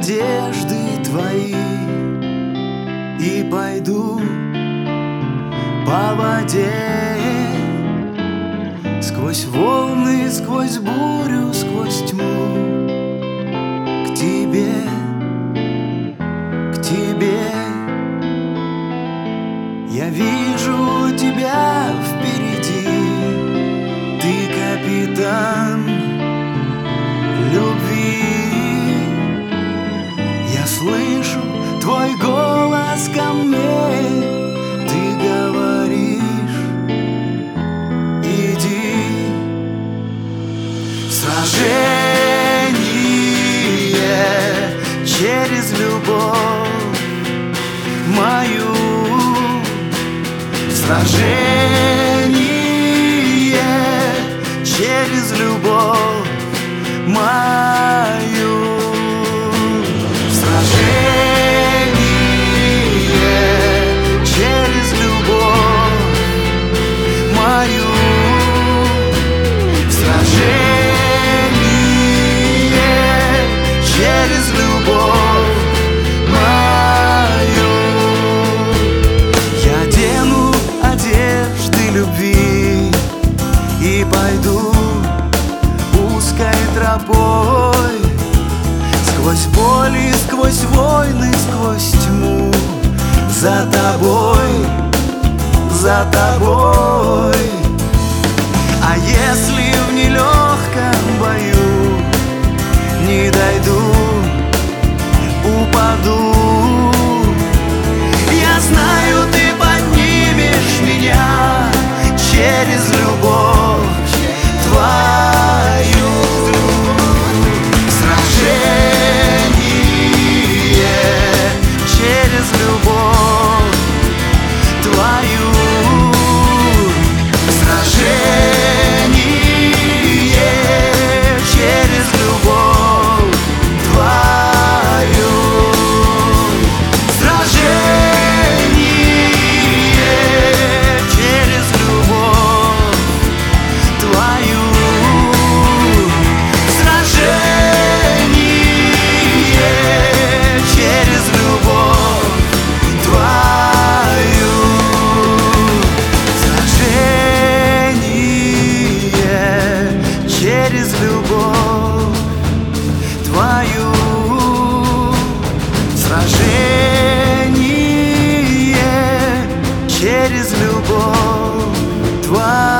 одежды твои и пойду по воде, сквозь волны, сквозь бурю, сквозь тьму, к тебе, к тебе. Я вижу тебя впереди, ты капитан любви. Я слышу твой голос ко мне, ты говоришь: иди. Сражение через любовь мою, сражение через любовь мою, сражение через любовь мою, сражение через любовь мою. Я дену одежды любви и пойду узкой тропой, сквозь боли, сквозь войны, сквозь тьму, за тобой, за тобой. А если в нелегком бою не дойду, упаду, я знаю, ты поднимешь меня через любовь твою. Сражение через любовь твою, сражение через любовь твою, сражение через любовь твою, сражение через любовь твою, сражение через любовь твою, сражение через любовь твою.